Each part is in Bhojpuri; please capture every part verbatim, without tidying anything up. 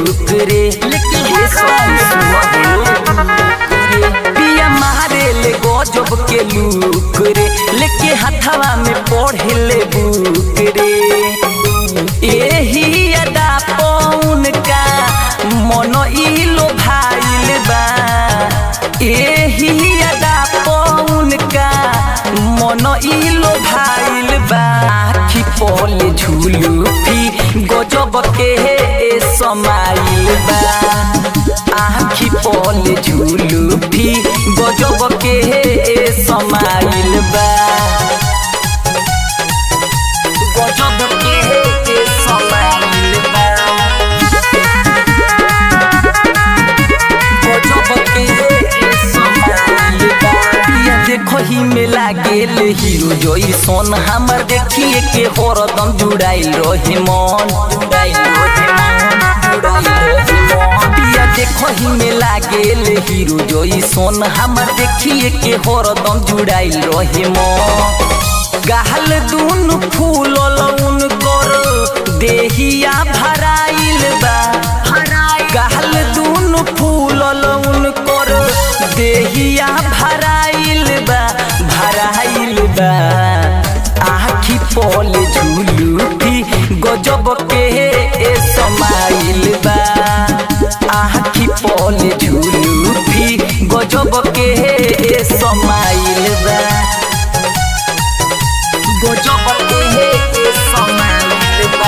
बुक रे लेके पिया मारे ले गजब के लुक रे लेके हथवा में पढ़े ले बुक रे एही अदा पौन का मन इलो भाइल बा एही अदा पौन का मन इलो भाइल बा आखी पले झूलू भी गजब के समाइल बा आखी पले झूलू भी गजब के समाइल बा गजब के समाइल बा गजब के समाइल बा पिया देखो ही में लागेल हीरो जोई सोन हमर देखिए के हरदम जुड़ाइल रहे मन जुड़ाइल रहे मन जुड़ाइल रहे मन पिया देखो ही में लागेल हीरो जोई सोन हमर देखिए के हरदम जुड़ाइल रहे मन गाल दून फूल लउन कर देहिया भराइल बा गाल दून फूल लउन कर देहिया भराइल बा भराइल बा आखी पले झूलू भी गजब के समाइल बा आखी पले झूलू भी गजब के समाइल बा गजब के समाइल बा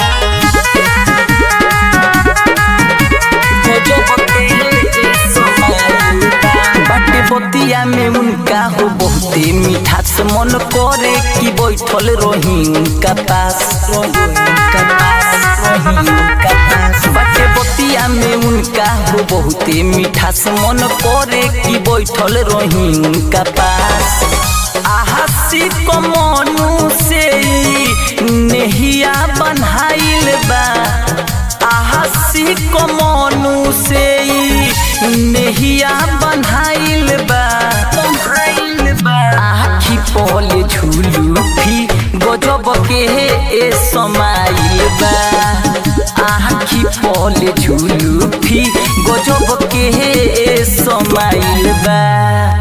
गजब के समाइल बा बाटे बतिया में उनका हो बहुते मिठास मन करे कि बैठल रही उनका पास उनका पास रही उनका पास बाटे बतिया में उनका हो बहुते मिठास मन करे कि बैठल रही उनका पास आहसी को मनु से नेहिया बन्हाइल बा आहसी को मनु से नेहिया बन्हाइल बा बन्हाइल बा आखी पले झूलू भी गजब के समाइल बा आखी पले झूलू भी गजब के समाइल बा।